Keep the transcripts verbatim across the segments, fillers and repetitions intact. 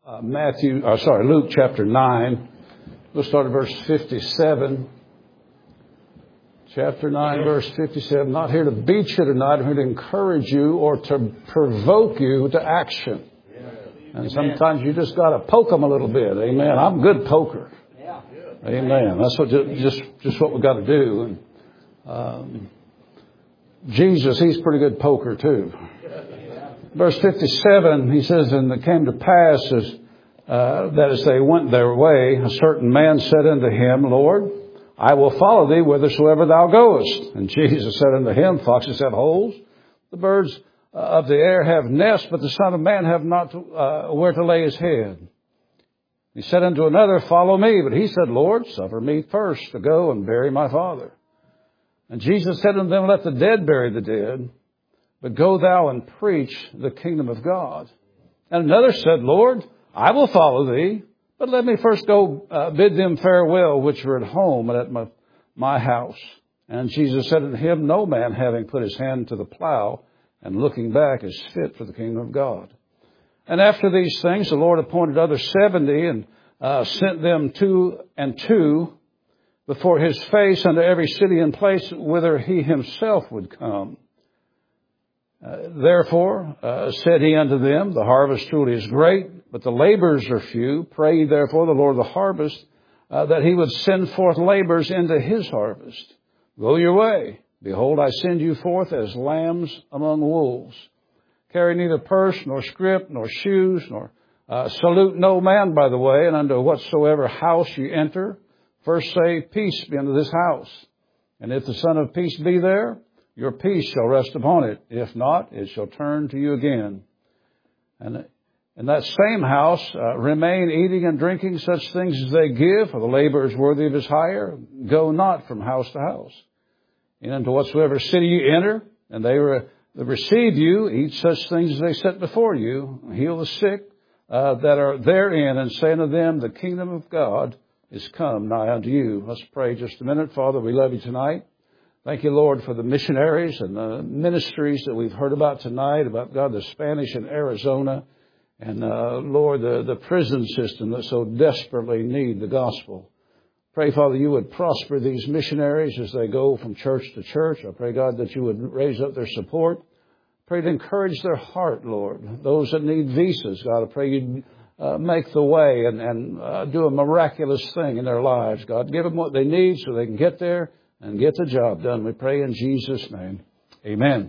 Uh, Matthew, uh, sorry, Luke chapter nine. We'll start at verse fifty-seven. Chapter nine, verse fifty-seven. Not here to beat you tonight. I'm here to encourage you or to provoke you to action. And sometimes you just got to poke them a little bit. Amen. I'm a good poker. Amen. That's what just just what we got to do. And, um, Jesus, he's a pretty good poker too. Verse fifty-seven, he says, and it came to pass as, uh, that as they went their way, a certain man said unto him, Lord, I will follow thee whithersoever thou goest. And Jesus said unto him, foxes have holes, the birds of the air have nests, but the Son of Man have not to, uh, where to lay his head. He said unto another, follow me. But he said, Lord, suffer me first to go and bury my father. And Jesus said unto them, let the dead bury the dead, but go thou and preach the kingdom of God. And another said, Lord, I will follow thee, but let me first go uh, bid them farewell which are at home and at my, my house. And Jesus said unto him, no man having put his hand to the plow and looking back is fit for the kingdom of God. And after these things, the Lord appointed other seventy and uh, sent them two and two before his face unto every city and place whither he himself would come. Uh, therefore, uh, said he unto them, the harvest truly is great, but the laborers are few. Pray ye therefore the Lord of the harvest, uh, that he would send forth laborers into his harvest. Go your way. Behold, I send you forth as lambs among wolves. Carry neither purse, nor scrip, nor shoes, nor uh, salute no man by the way, and unto whatsoever house you enter, first say, peace be unto this house. And if the Son of Peace be there, your peace shall rest upon it. If not, it shall turn to you again. And in that same house, uh, remain eating and drinking such things as they give, for the labor is worthy of his hire. Go not from house to house. And into whatsoever city you enter, and they, re- they receive you, eat such things as they set before you. Heal the sick uh, that are therein, and say unto them, the kingdom of God is come nigh unto you. Let's pray just a minute. Father, we love you tonight. Thank you, Lord, for the missionaries and the ministries that we've heard about tonight, about, God, the Spanish in Arizona, and, uh, Lord, the, the prison system that so desperately need the gospel. Pray, Father, you would prosper these missionaries as they go from church to church. I pray, God, that you would raise up their support. Pray to encourage their heart, Lord. Those that need visas, God, I pray you'd uh, make the way and, and uh, do a miraculous thing in their lives, God. Give them what they need so they can get there and get the job done. We pray in Jesus' name. Amen.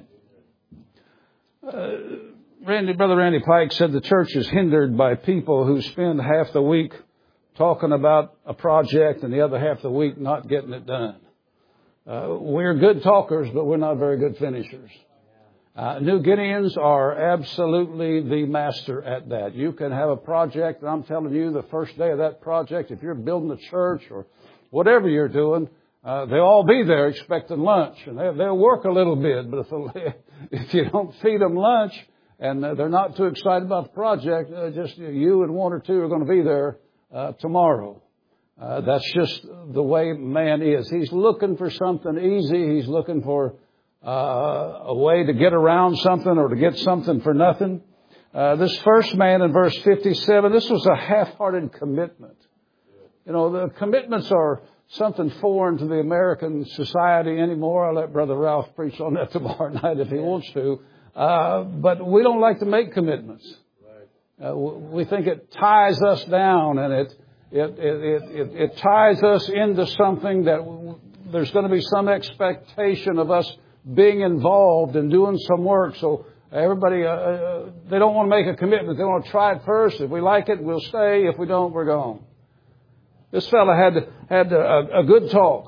Uh, Randy, Brother Randy Pike said the church is hindered by people who spend half the week talking about a project and the other half of the week not getting it done. Uh, we're good talkers, but we're not very good finishers. Uh, New Guineans are absolutely the master at that. You can have a project, and I'm telling you, the first day of that project, if you're building a church or whatever you're doing, Uh, they'll all be there expecting lunch, and they, they'll work a little bit, but if, if you don't feed them lunch and they're not too excited about the project, uh, just you and one or two are going to be there uh, tomorrow. Uh, that's just the way man is. He's looking for something easy. He's looking for uh, a way to get around something or to get something for nothing. Uh, this first man in verse fifty-seven, this was a half-hearted commitment. You know, the commitments are something foreign to the American society anymore. I'll let Brother Ralph preach on that tomorrow night if he wants to. Uh, but we don't like to make commitments. Uh, we think it ties us down, and it it, it it it ties us into something that there's going to be some expectation of us being involved and doing some work. So everybody, uh, they don't want to make a commitment. They want to try it first. If we like it, we'll stay. If we don't, we're gone. This fella had had a, a good talk.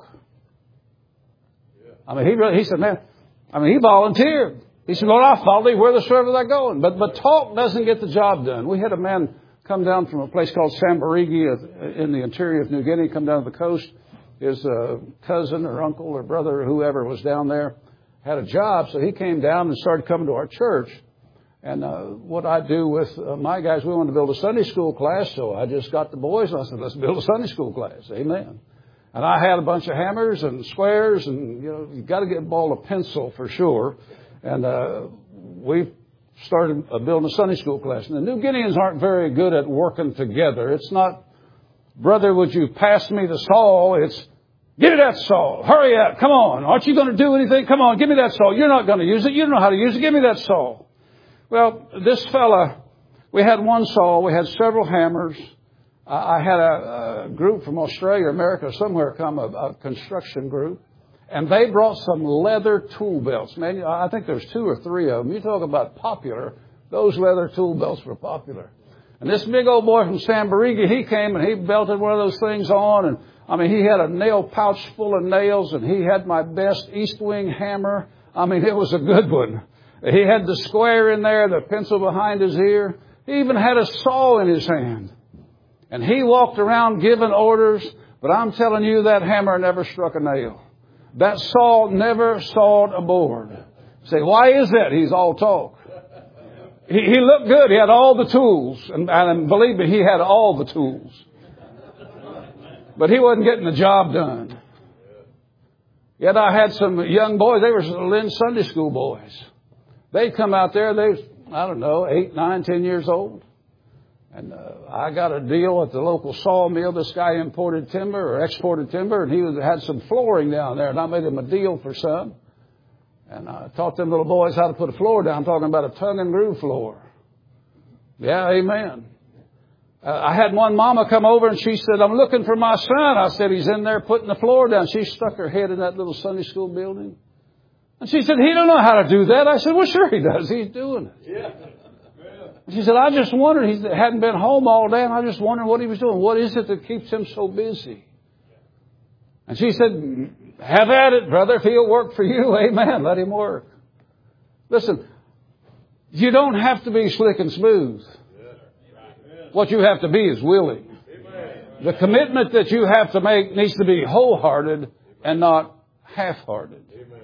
I mean, he really, he said, man, I mean, he volunteered. He said, Lord, I'll follow thee whithersoever thou going. But but talk doesn't get the job done. We had a man come down from a place called Sambarigi in the interior of New Guinea, come down to the coast. His uh, cousin or uncle or brother or whoever was down there had a job, so he came down and started coming to our church. And uh, what I do with uh, my guys, we wanted to build a Sunday school class, so I just got the boys and I said, let's build a Sunday school class. Amen. And I had a bunch of hammers and squares, and, you know, you've got to get a ball of pencil for sure. And uh, we started uh, building a Sunday school class. And the New Guineans aren't very good at working together. It's not, brother, would you pass me the saw? It's, give me that saw. Hurry up. Come on. Aren't you going to do anything? Come on, give me that saw. You're not going to use it. You don't know how to use it. Give me that saw. Well, this fella, we had one saw. We had several hammers. I had a, a group from Australia, America, somewhere come, a, a construction group. And they brought some leather tool belts. Man, I think there's two or three of them. You talk about popular. Those leather tool belts were popular. And this big old boy from San Barriga, he came and he belted one of those things on. And I mean, he had a nail pouch full of nails, and he had my best East Wing hammer. I mean, it was a good one. He had the square in there, the pencil behind his ear. He even had a saw in his hand. And he walked around giving orders, but I'm telling you, that hammer never struck a nail. That saw never sawed a board. Say, why is that? He's all talk. He, he looked good. He had all the tools. And, and believe me, he had all the tools. But he wasn't getting the job done. Yet I had some young boys. They were Lynn Sunday school boys. They'd come out there. They was, I don't know, eight, nine, ten years old. And uh, I got a deal at the local sawmill. This guy imported timber or exported timber, and he was, had some flooring down there. And I made him a deal for some. And I taught them little boys how to put a floor down. I'm talking about a tongue and groove floor. Yeah, amen. Uh, I had one mama come over, and she said, I'm looking for my son. I said, he's in there putting the floor down. She stuck her head in that little Sunday school building. And she said, he don't know how to do that. I said, well, sure he does. He's doing it. Yeah. She said, I just wondered, he hadn't been home all day, and I just wondered what he was doing. What is it that keeps him so busy? And she said, have at it, brother. If he'll work for you, amen. Let him work. Listen, you don't have to be slick and smooth. What you have to be is willing. The commitment that you have to make needs to be wholehearted and not half-hearted.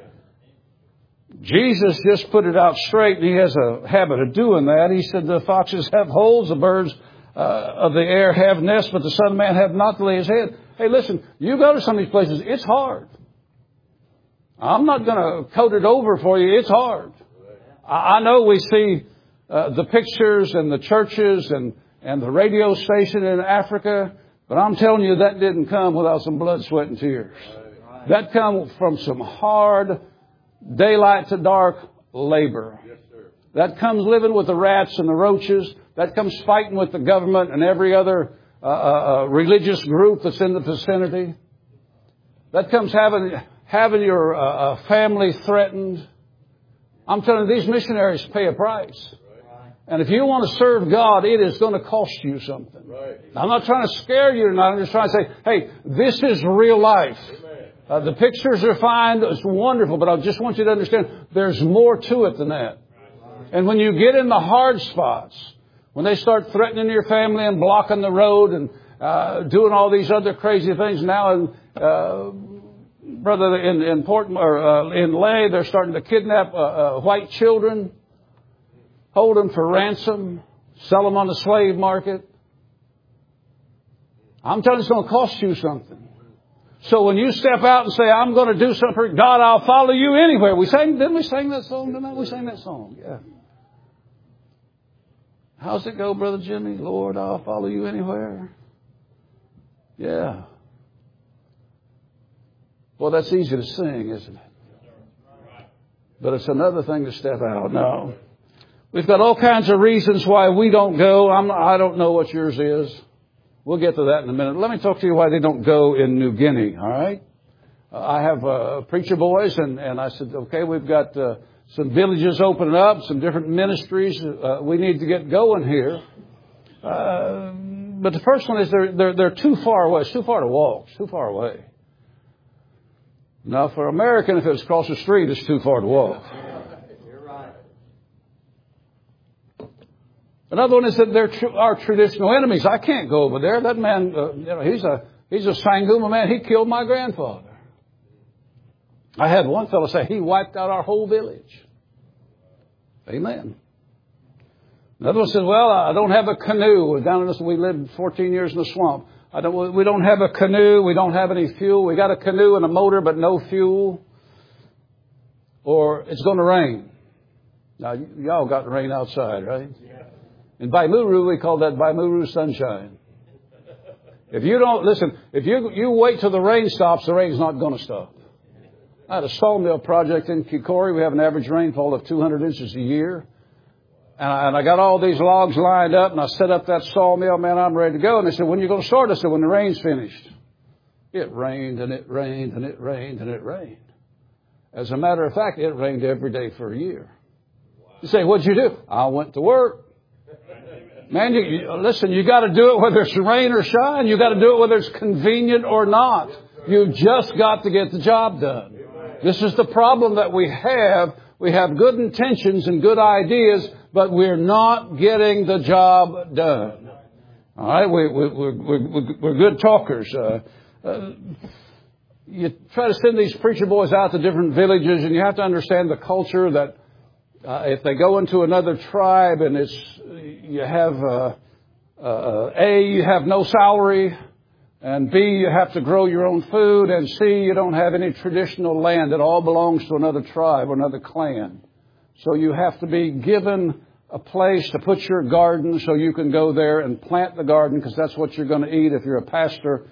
Jesus just put it out straight, and he has a habit of doing that. He said, the foxes have holes, the birds uh, of the air have nests, but the Son of Man hath not to lay his head. Hey, listen, you go to some of these places, it's hard. I'm not going to coat it over for you. It's hard. I, I know we see uh, the pictures and the churches and, and the radio station in Africa, but I'm telling you, that didn't come without some blood, sweat, and tears. That come from some hard daylight to dark labor. Yes, sir. That comes living with the rats and the roaches. That comes fighting with the government and every other uh, uh, religious group that's in the vicinity. That comes having having your uh, family threatened. I'm telling you, these missionaries pay a price. Right. And if you want to serve God, it is going to cost you something. Right. I'm not trying to scare you tonight. I'm just trying to say, hey, this is real life. Amen. Uh, the pictures are fine. It's wonderful. But I just want you to understand there's more to it than that. And when you get in the hard spots, when they start threatening your family and blocking the road and uh, doing all these other crazy things now, and uh, brother, in, in Port or uh, in Lay, they're starting to kidnap uh, uh, white children, hold them for ransom, sell them on the slave market. I'm telling you, it's going to cost you something. So when you step out and say, I'm going to do something for God, I'll follow you anywhere. We sang, didn't we sing that song tonight? We sang that song, yeah. How's it go, Brother Jimmy? Lord, I'll follow you anywhere. Yeah. Well, that's easy to sing, isn't it? But it's another thing to step out. No. We've got all kinds of reasons why we don't go. I'm, I don't know what yours is. We'll get to that in a minute. Let me talk to you why they don't go in New Guinea, all right? Uh, I have uh, preacher boys, and, and I said, okay, we've got uh, some villages opening up, some different ministries. Uh, we need to get going here. Uh, but the first one is they're, they're, they're too far away. It's too far to walk. It's too far away. Now, for an American, if it was across the street, it's too far to walk. Another one is that they're tr- our traditional enemies. I can't go over there. That man, uh, you know, he's a he's a Sangoma man. He killed my grandfather. I had one fellow say he wiped out our whole village. Amen. Another one says, well, I don't have a canoe. We're down in this. We lived fourteen years in the swamp. I don't. We don't have a canoe. We don't have any fuel. We got a canoe and a motor, but no fuel. Or it's going to rain. Now, y- y'all got rain outside, right? In Baimuru, we call that Baimuru sunshine. If you don't, listen, if you you wait till the rain stops, the rain's not going to stop. I had a sawmill project in Kikori. We have an average rainfall of two hundred inches a year. And I, and I got all these logs lined up, and I set up that sawmill. Man, I'm ready to go. And they said, when are you going to start? I said, when the rain's finished. It rained, and it rained, and it rained, and it rained. As a matter of fact, it rained every day for a year. You say, what'd you do? I went to work. Man, you, you, listen, you got to do it whether it's rain or shine. You got to do it whether it's convenient or not. You've just got to get the job done. This is the problem that we have. We have good intentions and good ideas, but we're not getting the job done. All right, we, we, we, we, we're good talkers. Uh, uh, you try to send these preacher boys out to different villages, and you have to understand the culture that uh, if they go into another tribe and it's you have uh, uh, A, you have no salary, and B, you have to grow your own food, and C, you don't have any traditional land. It all belongs to another tribe or another clan. So you have to be given a place to put your garden so you can go there and plant the garden because that's what you're going to eat if you're a pastor.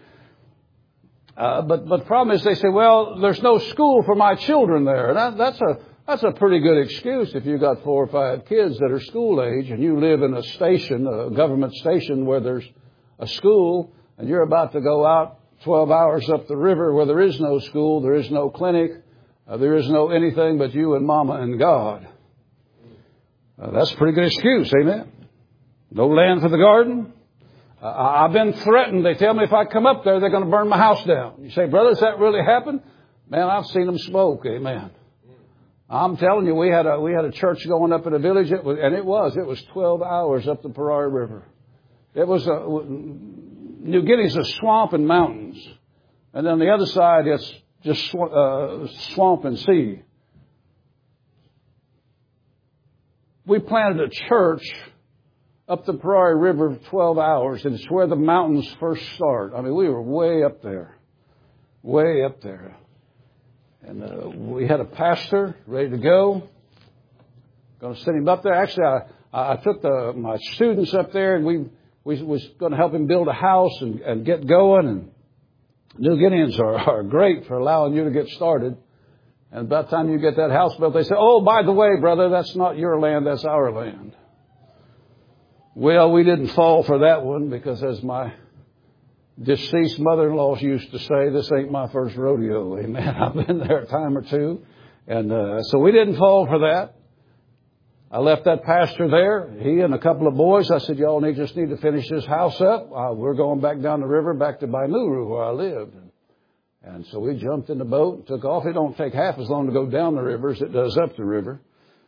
Uh, but, but the problem is they say, well, there's no school for my children there. That, that's a, that's a pretty good excuse if you've got four or five kids that are school age and you live in a station, a government station where there's a school and you're about to go out twelve hours up the river where there is no school, there is no clinic, uh, there is no anything but you and Mama and God. Uh, that's a pretty good excuse, amen? No land for the garden. Uh, I've been threatened. They tell me if I come up there, they're going to burn my house down. You say, brother, does that really happen? Man, I've seen them smoke, amen. I'm telling you, we had a we had a church going up in a village, it was, and it was. It was twelve hours up the Parari River. It was a... New Guinea's a swamp and mountains. And on the other side, it's just sw- uh, swamp and sea. We planted a church up the Parari River for twelve hours, and it's where the mountains first start. I mean, we were way up there. Way up there. And uh, we had a pastor ready to go. Going to send him up there. Actually, I, I took the, my students up there, and we... We was going to help him build a house and, and get going. And New Guineans are, are great for allowing you to get started. And by the time you get that house built, they say, oh, by the way, brother, that's not your land, that's our land. Well, we didn't fall for that one because as my deceased mother-in-law used to say, this ain't my first rodeo. Amen. I've been there a time or two. And uh, so we didn't fall for that. I left that pastor there, he and a couple of boys. I said, y'all need, just need to finish this house up. Uh, we're going back down the river, back to Baimuru, where I lived. And, and so we jumped in the boat and took off. It don't take half as long to go down the river as it does up the river.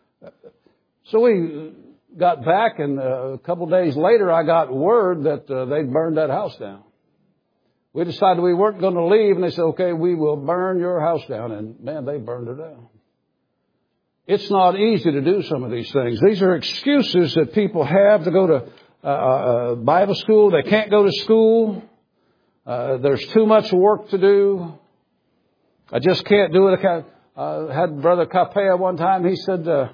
So we got back, and uh, a couple of days later, I got word that uh, they'd burned that house down. We decided we weren't going to leave, and they said, okay, we will burn your house down. And, man, they burned it down. It's not easy to do some of these things. These are excuses that people have to go to uh, uh, Bible school. They can't go to school. Uh, there's too much work to do. I just can't do it. I uh, had Brother Capea one time. He said, uh,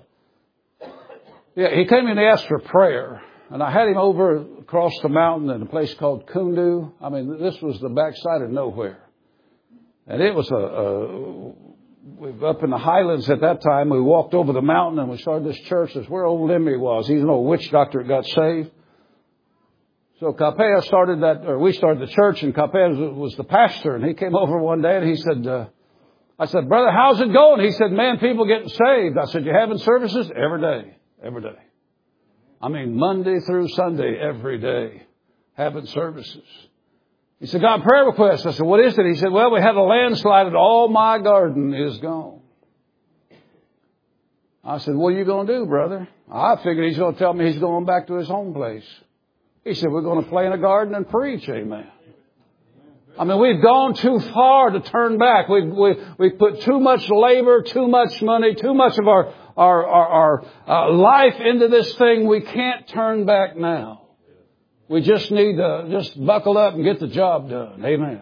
yeah, he came in and asked for prayer. And I had him over across the mountain in a place called Kundu. I mean, this was the backside of nowhere. And it was a... a We were up in the highlands at that time. We walked over the mountain and we started this church. That's where old Lemmy was. He's an old witch doctor that got saved. So Capea started that, or we started the church, and Capea was the pastor. And he came over one day and he said, uh, I said, brother, how's it going? He said, man, people getting saved. I said, you having services? Every day. Every day. I mean, Monday through Sunday, every day, having services. He said, got a prayer request. I said, what is it? He said, well, we had a landslide and all my garden is gone. I said, what are you going to do, brother? I figured he's going to tell me he's going back to his home place. He said, we're going to play in a garden and preach. Amen. I mean, we've gone too far to turn back. We've, we, we've put too much labor, too much money, too much of our, our, our, our uh, life into this thing. We can't turn back now. We just need to just buckle up and get the job done. Amen.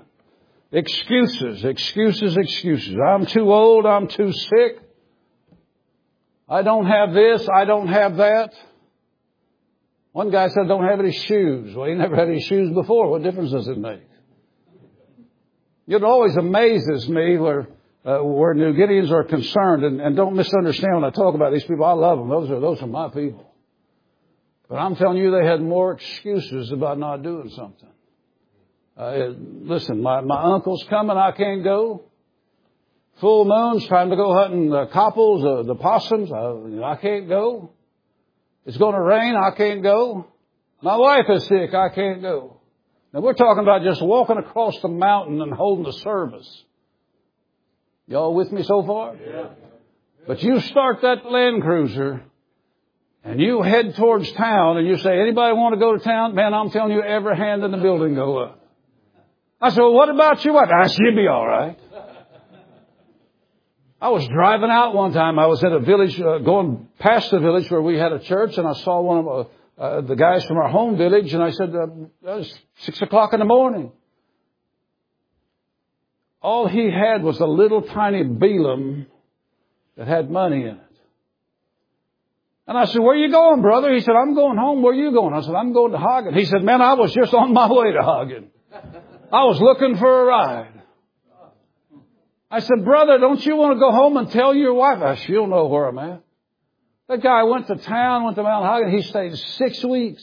Excuses, excuses, excuses. I'm too old. I'm too sick. I don't have this. I don't have that. One guy said, I don't have any shoes. Well, he never had any shoes before. What difference does it make? It always amazes me where, uh, where New Guineans are concerned. And, and don't misunderstand when I talk about these people. I love them. Those are, those are my people. But I'm telling you, they had more excuses about not doing something. Uh, listen, my, my uncle's coming. I can't go. Full moon's time to go hunting the couples, uh, the possums. Uh, I can't go. It's going to rain. I can't go. My wife is sick. I can't go. Now we're talking about just walking across the mountain and holding the service. Y'all with me so far? Yeah. But you start that Land Cruiser and you head towards town and you say, anybody want to go to town? Man, I'm telling you, every hand in the building go up. I said, well, what about your wife? I said, you'll be all right. I was driving out one time. I was at a village, uh, going past the village where we had a church, and I saw one of uh, uh, the guys from our home village, and I said, uh, it was six o'clock in the morning. All he had was a little tiny Balaam that had money in it. And I said, where are you going, brother? He said, I'm going home. Where are you going? I said, I'm going to Hagen. He said, man, I was just on my way to Hagen. I was looking for a ride. I said, brother, don't you want to go home and tell your wife? I said, she'll know where I'm at. That guy went to town, went to Mount Hagen. He stayed six weeks.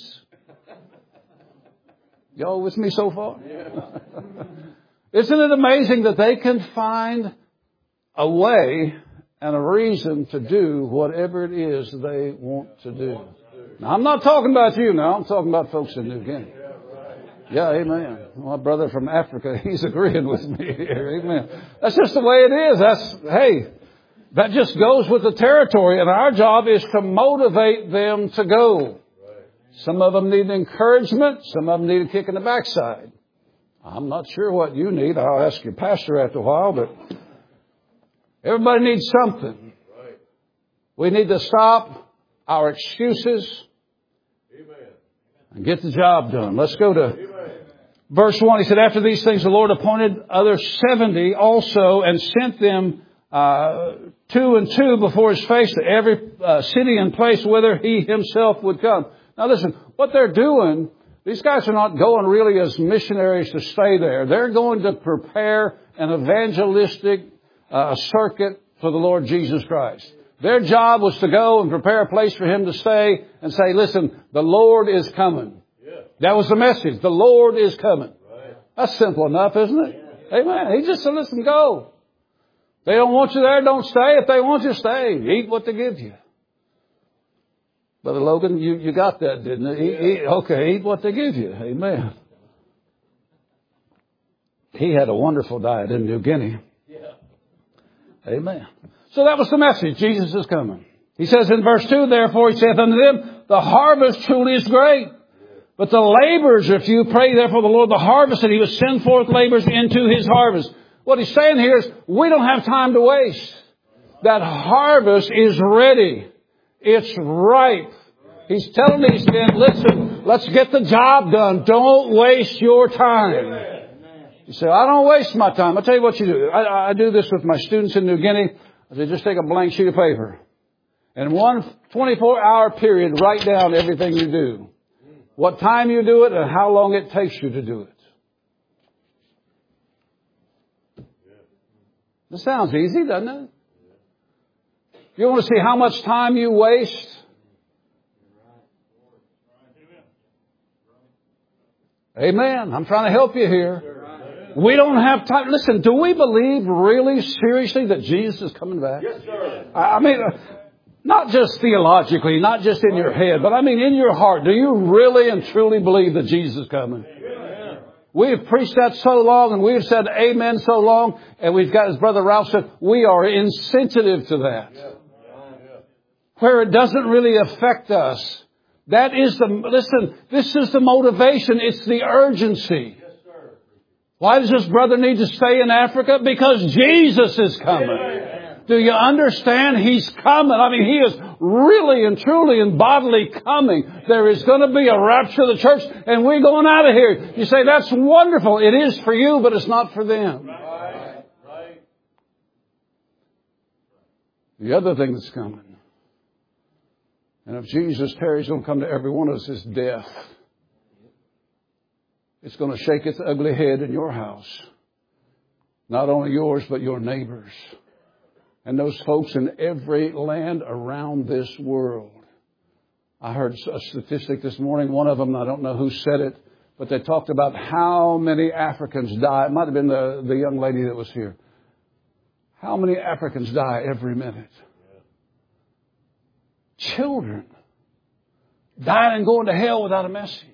Y'all with me so far? Yeah. Isn't it amazing that they can find a way and a reason to do whatever it is they want to do? Now, I'm not talking about you now. I'm talking about folks in New Guinea. Yeah, amen. My brother from Africa, he's agreeing with me here. Amen. That's just the way it is. That's, hey, that just goes with the territory. And our job is to motivate them to go. Some of them need encouragement. Some of them need a kick in the backside. I'm not sure what you need. I'll ask your pastor after a while, but everybody needs something. We need to stop our excuses and get the job done. Let's go to verse one. He said, after these things, the Lord appointed other seventy also and sent them uh, two and two before his face to every uh, city and place whither he himself would come. Now listen, what they're doing, these guys are not going really as missionaries to stay there. They're going to prepare an evangelistic uh, circuit for the Lord Jesus Christ. Their job was to go and prepare a place for him to stay and say, listen, the Lord is coming. Yeah. That was the message. The Lord is coming. Right. That's simple enough, isn't it? Yeah. Amen. He just said, listen, go. They don't want you there, don't stay. If they want you, stay. Eat what they give you. Brother Logan, you, you got that, didn't you? Eat, eat, okay, eat what they give you. Amen. He had a wonderful diet in New Guinea. Yeah. Amen. So that was the message. Jesus is coming. He says in verse two, therefore he saith unto them, the harvest truly is great, but the laborers are few. Pray therefore the Lord the harvest, that he would send forth laborers into his harvest. What he's saying here is, we don't have time to waste. That harvest is ready. It's ripe. He's telling these men, listen, let's get the job done. Don't waste your time. You say, I don't waste my time. I'll tell you what you do. I, I do this with my students in New Guinea. I say, just take a blank sheet of paper. And in one twenty-four hour period, write down everything you do. What time you do it and how long it takes you to do it. This sounds easy, doesn't it? You want to see how much time you waste? Amen. I'm trying to help you here. We don't have time. Listen, do we believe really seriously that Jesus is coming back? Yes, sir. I mean, not just theologically, not just in your head, but I mean in your heart. Do you really and truly believe that Jesus is coming? Amen. We have preached that so long and we have said amen so long, and we've got, as Brother Ralph said, we are insensitive to that. Yeah. Where it doesn't really affect us. That is the, listen, this is the motivation. It's the urgency. Yes, sir. Why does this brother need to stay in Africa? Because Jesus is coming. Amen. Do you understand? He's coming. I mean, He is really and truly and bodily coming. There is going to be a rapture of the church and we're going out of here. You say, that's wonderful. It is for you, but it's not for them. Right. Right. The other thing that's coming And if Jesus tarries, going to come to every one of us is death. It's going to shake its ugly head in your house. Not only yours, but your neighbors. And those folks in every land around this world. I heard a statistic this morning. One of them, I don't know who said it, but they talked about how many Africans die. It might have been the, the young lady that was here. How many Africans die every minute? Children dying and going to hell without a message.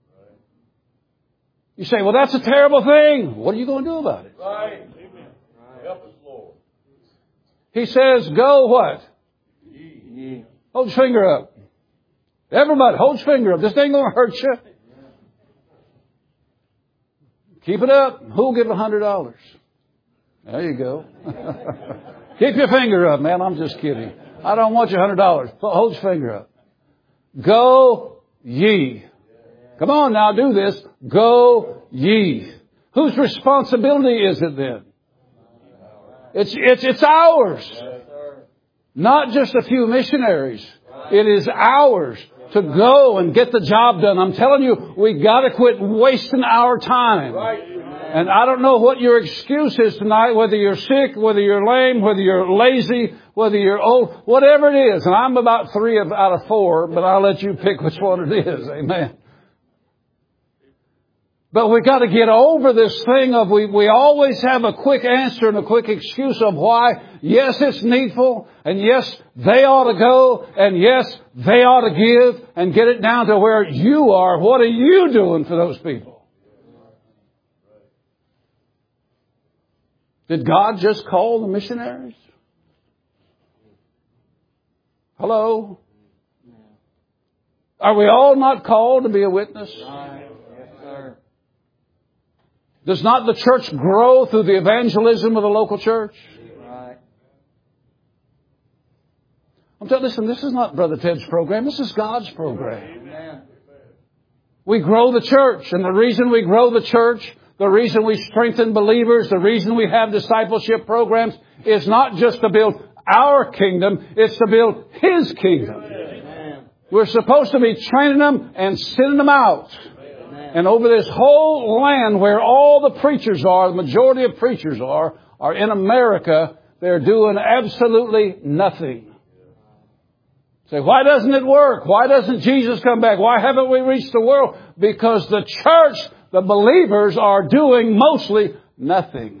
You say, well, that's a terrible thing. What are you going to do about it? Right. Amen. Help us, Lord. He says, go what? Ye. Hold your finger up. Everybody, hold your finger up. This ain't going to hurt you. Keep it up. Who'll give a hundred dollars? There you go. Keep your finger up, man. I'm just kidding. I don't want your hundred dollars. Hold your finger up. Go ye. Come on now, do this. Go ye. Whose responsibility is it then? It's, it's, it's ours. Not just a few missionaries. It is ours to go and get the job done. I'm telling you, we got to quit wasting our time. And I don't know what your excuse is tonight, whether you're sick, whether you're lame, whether you're lazy, whether you're old, whatever it is. And I'm about three of, out of four, but I'll let you pick which one it is. Amen. But we got to get over this thing of we, we always have a quick answer and a quick excuse of why. Yes, it's needful. And yes, they ought to go. And yes, they ought to give and get it down to where you are. What are you doing for those people? Did God just call the missionaries? Hello? Are we all not called to be a witness? Does not the church grow through the evangelism of the local church? Right. I'm telling you, listen, this is not Brother Ted's program. This is God's program. Amen. We grow the church. And the reason we grow the church, the reason we strengthen believers, the reason we have discipleship programs is not just to build our kingdom. It's to build His kingdom. Amen. We're supposed to be training them and sending them out. And over this whole land where all the preachers are, the majority of preachers are, are in America, they're doing absolutely nothing. Say, why doesn't it work? Why doesn't Jesus come back? Why haven't we reached the world? Because the church, the believers, are doing mostly nothing.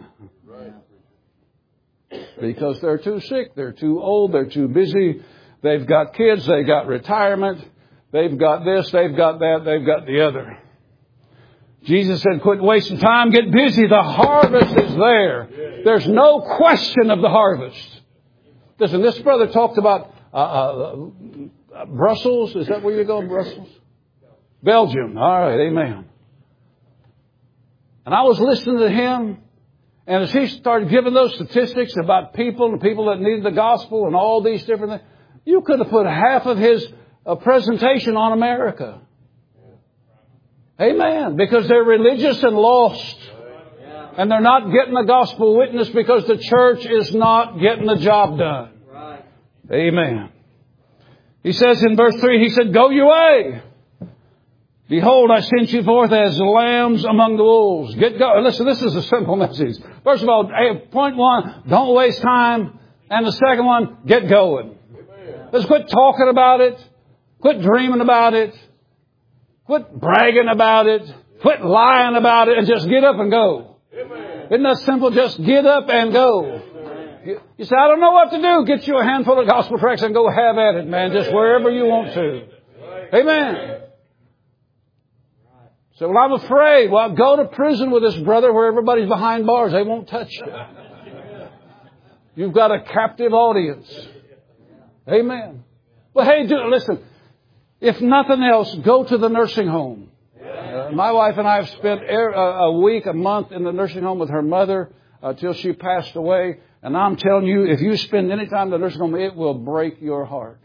Because they're too sick, they're too old, they're too busy. They've got kids, they've got retirement, they've got this, they've got that, they've got the other. Jesus said, quit wasting time, get busy. The harvest is there. There's no question of the harvest. Listen, this brother talked about uh, uh, Brussels. Is that where you go, Brussels? Belgium. All right, amen. And I was listening to him, and as he started giving those statistics about people and people that needed the gospel and all these different things, you could have put half of his uh, presentation on America. Amen. Because they're religious and lost. And they're not getting the gospel witness because the church is not getting the job done. Right. Amen. He says in verse three, he said, go your way. Behold, I sent you forth as lambs among the wolves. Get going. Listen, this is a simple message. First of all, point one, don't waste time. And the second one, get going. Amen. Let's quit talking about it. Quit dreaming about it. Quit bragging about it. Quit lying about it and just get up and go. Amen. Isn't that simple? Just get up and go. You, you say, I don't know what to do. Get you a handful of gospel tracts and go have at it, man. Just wherever you want to. Amen. So, well, I'm afraid. Well, go to prison with this brother where everybody's behind bars. They won't touch you. You've got a captive audience. Amen. Well, hey, do, listen. If nothing else, go to the nursing home. Uh, my wife and I have spent a, a week, a month in the nursing home with her mother uh, till she passed away. And I'm telling you, if you spend any time in the nursing home, it will break your heart.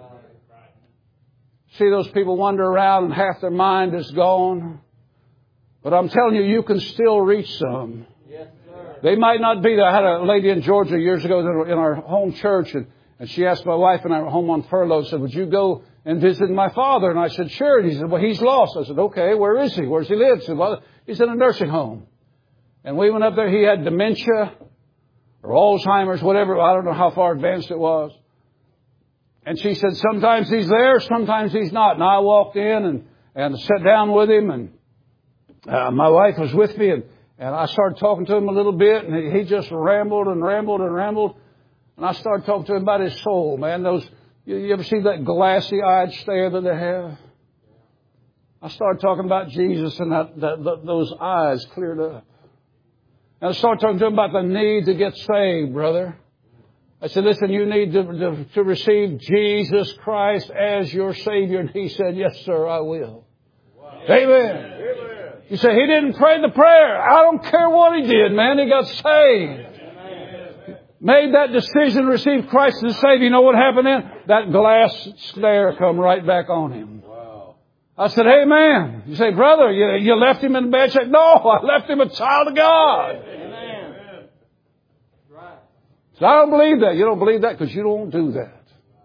See those people wander around and half their mind is gone. But I'm telling you, you can still reach some. They might not be there. I had a lady in Georgia years ago in our home church, and And she asked my wife and I were home on furlough, said, would you go and visit my father? And I said, sure. And he said, well, he's lost. I said, okay, where is he? Where does he live? She said, well, he's in a nursing home. And we went up there. He had dementia or Alzheimer's, whatever. I don't know how far advanced it was. And she said, sometimes he's there, sometimes he's not. And I walked in and, and sat down with him. And uh, my wife was with me. And, and I started talking to him a little bit. And he, he just rambled and rambled and rambled. And I started talking to him about his soul, man. Those, you, you ever see that glassy-eyed stare that they have? I started talking about Jesus, and that, that, that those eyes cleared up. And I started talking to him about the need to get saved, brother. I said, listen, you need to, to, to receive Jesus Christ as your Savior. And he said, yes, sir, I will. Wow. Amen. Amen. You say, he didn't pray the prayer. I don't care what he did, man. He got saved. Made that decision to receive Christ as Savior. You know what happened then? That glass stare come right back on him. Wow. I said, amen. You say, brother, you, you left him in the bad shape? No, I left him a child of God. Amen. Right. So I don't believe that. You don't believe that because you don't do that.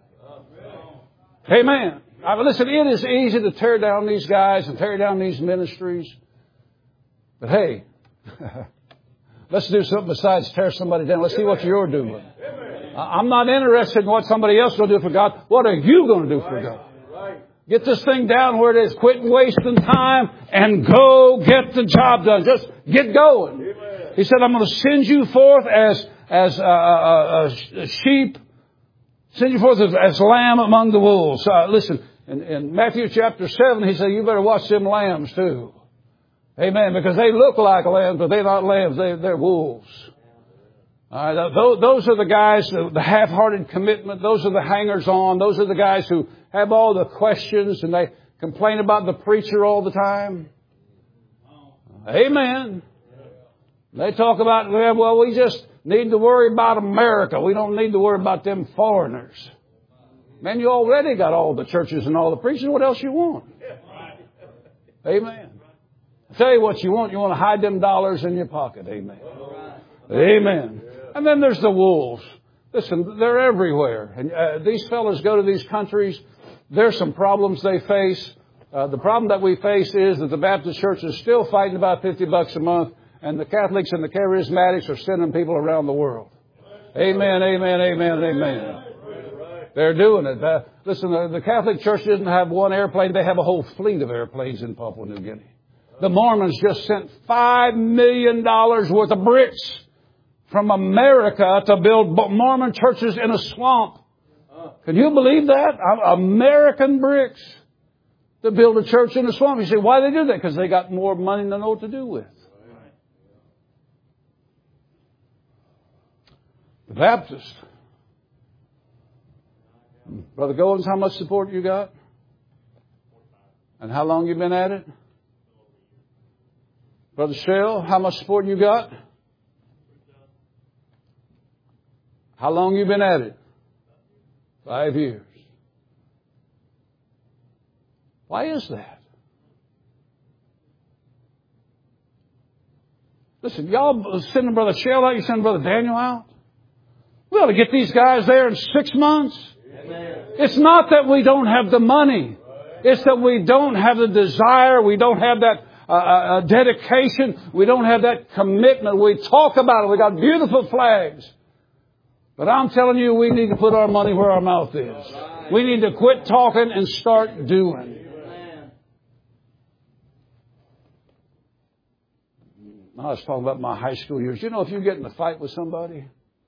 Amen. I mean, listen, it is easy to tear down these guys and tear down these ministries. But hey, let's do something besides tear somebody down. Let's see what you're doing. I'm not interested in what somebody else will do for God. What are you going to do for God? Get this thing down where it is. Quit wasting time and go get the job done. Just get going. He said, I'm going to send you forth as as uh, uh, uh, sheep. Send you forth as, as lamb among the wolves. Uh, listen, in, in Matthew chapter seven, he said, you better watch them lambs too. Amen. Because they look like lambs, but they're not lambs. They, they're wolves. All right, those are the guys, the half-hearted commitment. Those are the hangers-on. Those are the guys who have all the questions and they complain about the preacher all the time. Amen. They talk about, well, we just need to worry about America. We don't need to worry about them foreigners. Man, you already got all the churches and all the preachers. What else you want? Amen. I tell you what you want. You want to hide them dollars in your pocket. Amen. Amen. And then there's the wolves. Listen, they're everywhere. And uh, these fellas go to these countries. There's some problems they face. Uh, the problem that we face is that the Baptist church is still fighting about fifty bucks a month. And the Catholics and the Charismatics are sending people around the world. Amen, amen, amen, amen. They're doing it. Uh, listen, the, the Catholic Church doesn't have one airplane. They have a whole fleet of airplanes in Papua New Guinea. The Mormons just sent five million dollars worth of bricks from America to build Mormon churches in a swamp. Can you believe that? American bricks to build a church in a swamp. You say, why do they do that? Because they got more money than they know what to do with. The Baptist. Brother Goins, how much support you got? And how long you been at it? Brother Shell, how much support you got? How long you been at it? Five years. Why is that? Listen, y'all sending Brother Shell out, you sending Brother Daniel out? We ought to get these guys there in six months. Amen. It's not that we don't have the money. It's that we don't have the desire. We don't have that uh, uh, dedication. We don't have that commitment. We talk about it. We got beautiful flags. But I'm telling you, we need to put our money where our mouth is. We need to quit talking and start doing. I was talking about my high school years. You know, if you get in a fight with somebody,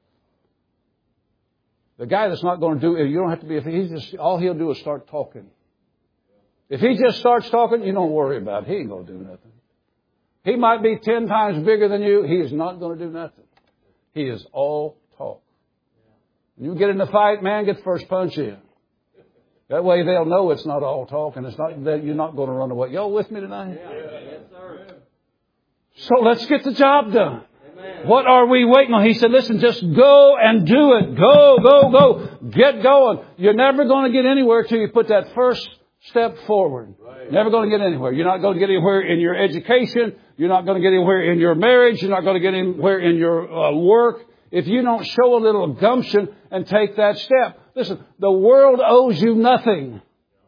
the guy that's not going to do it, you don't have to be, if he's just, all he'll do is start talking. If he just starts talking, you don't worry about it. He ain't going to do nothing. He might be ten times bigger than you. He is not going to do nothing. He is all talk. When you get in a fight, man, get the first punch in. That way they'll know it's not all talk and it's not that you're not going to run away. Y'all with me tonight? Yeah. Yes, sir. So let's get the job done. Amen. What are we waiting on? He said, listen, just go and do it. Go, go, go. Get going. You're never going to get anywhere till you put that first step forward. Right. Never going to get anywhere. You're not going to get anywhere in your education. You're not going to get anywhere in your marriage. You're not going to get anywhere in your uh, work if you don't show a little gumption and take that step. Listen, the world owes you nothing.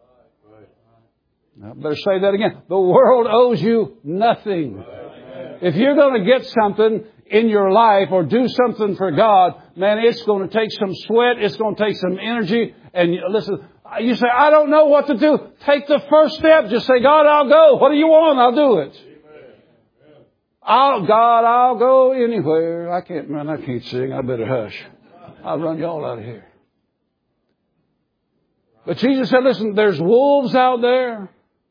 I better say that again. The world owes you nothing. If you're going to get something in your life or do something for God, man, it's going to take some sweat. It's going to take some energy. And listen, you say, I don't know what to do. Take the first step. Just say, God, I'll go. What do you want? I'll do it. I'll, God, I'll go anywhere. I can't, man, I can't sing. I better hush. I'll run y'all out of here. But Jesus said, listen, there's wolves out there.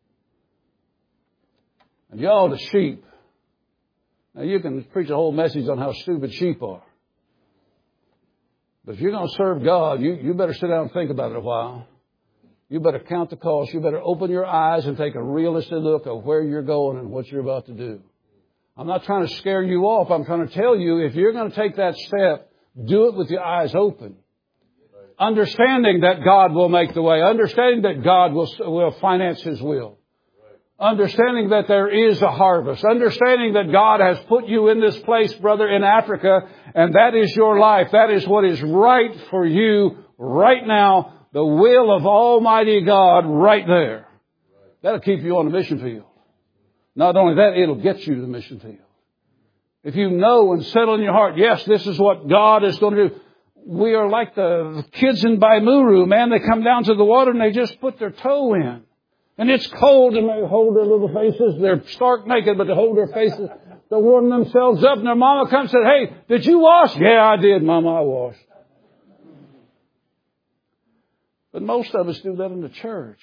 And y'all the sheep. Now you can preach a whole message on how stupid sheep are. But if you're going to serve God, you, you better sit down and think about it a while. You better count the cost. You better open your eyes and take a realistic look at where you're going and what you're about to do. I'm not trying to scare you off. I'm trying to tell you, if you're going to take that step, do it with your eyes open. Understanding that God will make the way. Understanding that God will, will finance His will. Understanding that there is a harvest. Understanding that God has put you in this place, brother, in Africa, and that is your life. That is what is right for you right now. The will of Almighty God right there. That'll keep you on the mission field. Not only that, it'll get you to the mission field. If you know and settle in your heart, yes, this is what God is going to do. We are like the kids in Baimuru, man. They come down to the water and they just put their toe in. And it's cold and they hold their little faces. They're stark naked, but they hold their faces. They warm themselves up and their mama comes and said, hey, did you wash? Yeah, I did, Mama, I washed. But most of us do that in the church.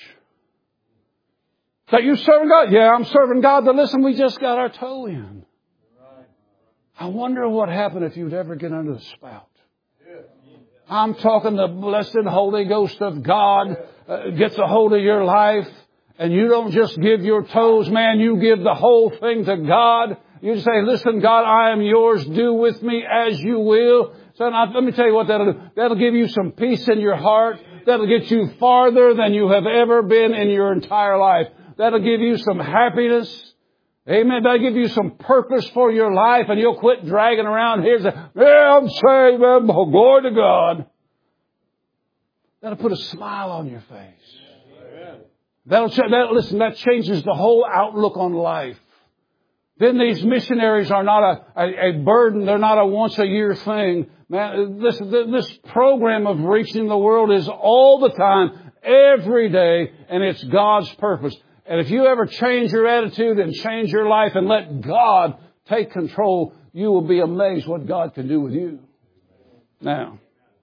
So you serving God? Yeah, I'm serving God. But listen, we just got our toe in. I wonder what happened if you'd ever get under the spout. I'm talking the blessed Holy Ghost of God uh, gets a hold of your life. And you don't just give your toes, man. You give the whole thing to God. You say, listen, God, I am yours. Do with me as you will. So now, let me tell you what that'll do. That'll give you some peace in your heart. That'll get you farther than you have ever been in your entire life. That'll give you some happiness. Amen. That'll give you some purpose for your life. And you'll quit dragging around here and say, yeah, I'm saved, man. Glory to God. That'll put a smile on your face. That'll, that, listen, that changes the whole outlook on life. Then these missionaries are not a, a, a burden. They're not a once a year thing. Man, this, this program of reaching the world is all the time, every day, and it's God's purpose. And if you ever change your attitude and change your life and let God take control, you will be amazed what God can do with you. Now,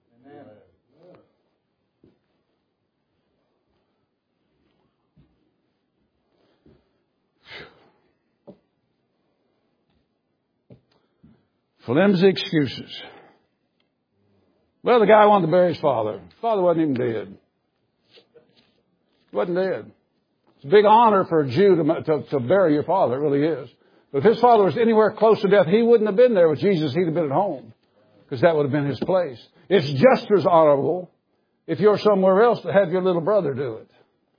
flimsy excuses. Well, the guy wanted to bury his father. His father wasn't even dead. He wasn't dead. It's a big honor for a Jew to, to, to bury your father. It really is. But if his father was anywhere close to death, he wouldn't have been there with Jesus. He'd have been at home. Because that would have been his place. It's just as honorable if you're somewhere else to have your little brother do it.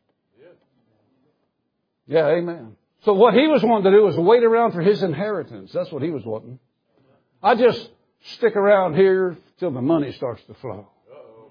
Yeah, amen. So what he was wanting to do was wait around for his inheritance. That's what he was wanting. I just stick around here till the money starts to flow. Uh-oh.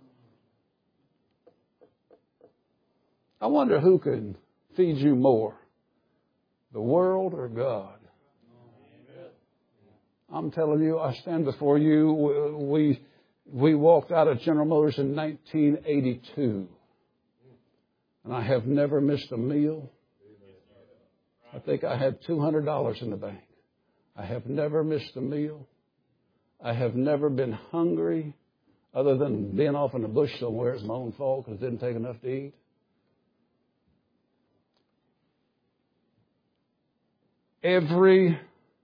I wonder who can feed you more, the world or God? Amen. I'm telling you, I stand before you. We we walked out of General Motors in nineteen eighty-two, and I have never missed a meal. I think I had two hundred dollars in the bank. I have never missed a meal. I have never been hungry other than being off in the bush somewhere. It's my own fault because I didn't take enough to eat. Every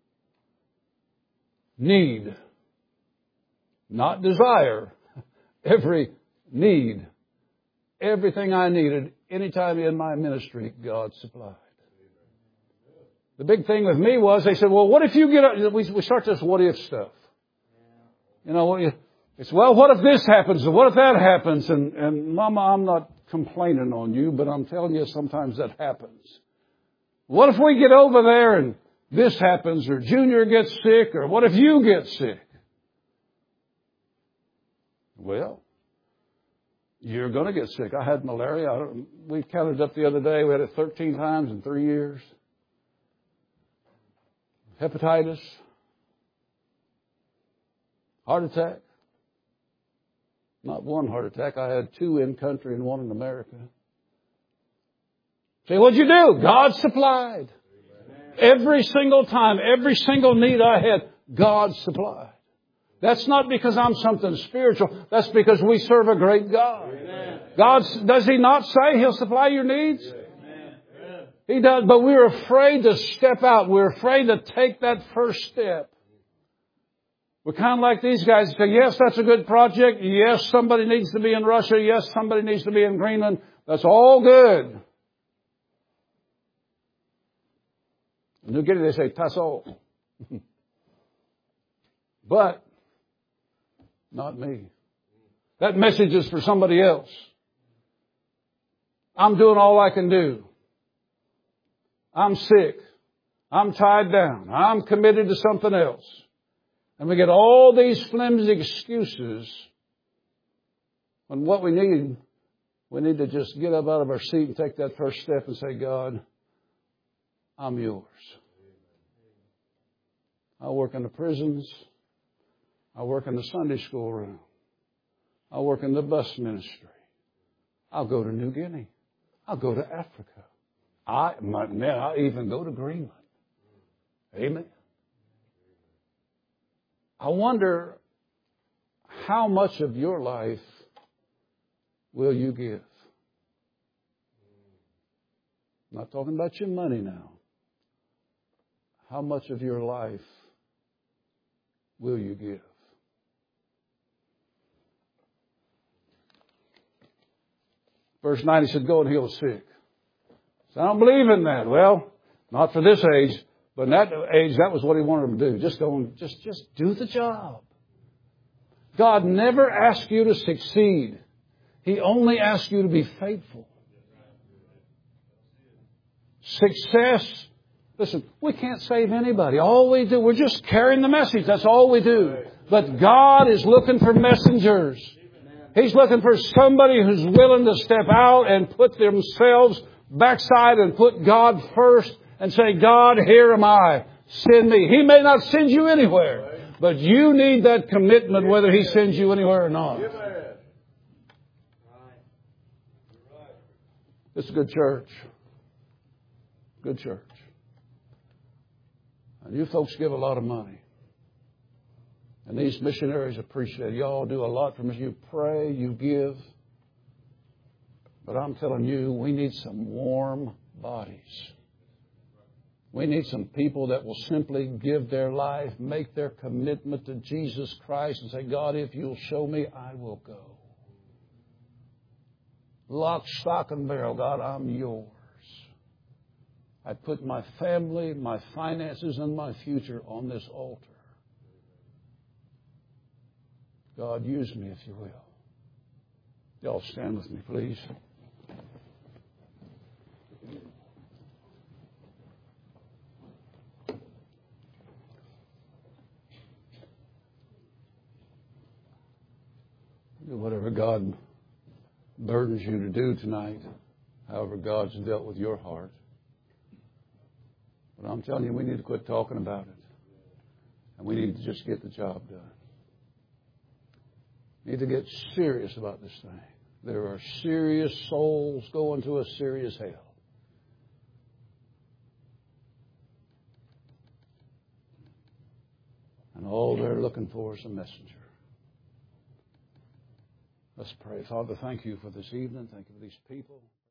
need, not desire, every need, everything I needed anytime in my ministry, God supplied. The big thing with me was they said, well, what if you get up? We, we start this what if stuff. You know, it's, well, what if this happens? And what if that happens? And, and Mama, I'm not complaining on you, but I'm telling you sometimes that happens. What if we get over there and this happens or Junior gets sick or what if you get sick? Well, you're going to get sick. I had malaria. I don't, we counted up the other day. We had it thirteen times in three years. Hepatitis. Heart attack. Not one heart attack. I had two in country and one in America. Say, what'd you do? God supplied. Every single time, every single need I had, God supplied. That's not because I'm something spiritual. That's because we serve a great God. God, does He not say He'll supply your needs? He does, but we're afraid to step out. We're afraid to take that first step. We're kind of like these guys who say, yes, that's a good project. Yes, somebody needs to be in Russia. Yes, somebody needs to be in Greenland. That's all good. In New Guinea, they say, tas all. But not me. That message is for somebody else. I'm doing all I can do. I'm sick. I'm tied down. I'm committed to something else. And we get all these flimsy excuses when what we need, we need to just get up out of our seat and take that first step and say, God, I'm yours. I work in the prisons. I work in the Sunday school room. I work in the bus ministry. I'll go to New Guinea. I'll go to Africa. I, man, I'll even go to Greenland. Amen. I wonder how much of your life will you give? I'm not talking about your money now. How much of your life will you give? Verse nine, he said, go and heal the sick. So I don't believe in that. Well, not for this age. But in that age, that was what He wanted them to do. Just go and just, just do the job. God never asks you to succeed. He only asks you to be faithful. Success. Listen, we can't save anybody. All we do, we're just carrying the message. That's all we do. But God is looking for messengers. He's looking for somebody who's willing to step out and put themselves backside and put God first. And say, God, here am I. Send me. He may not send you anywhere, but you need that commitment whether He sends you anywhere or not. It's a good church. Good church. And you folks give a lot of money. And these missionaries appreciate it. Y'all do a lot for me. You pray, you give. But I'm telling you, we need some warm bodies. We need some people that will simply give their life, make their commitment to Jesus Christ and say, God, if you'll show me, I will go. Lock, stock, and barrel, God, I'm yours. I put my family, my finances, and my future on this altar. God, use me if you will. Y'all stand with me, please. Do whatever God burdens you to do tonight, however God's dealt with your heart. But I'm telling you, we need to quit talking about it. And we need to just get the job done. We need to get serious about this thing. There are serious souls going to a serious hell. And all they're looking for is a messenger. Let's pray. Father, thank you for this evening. Thank you for these people.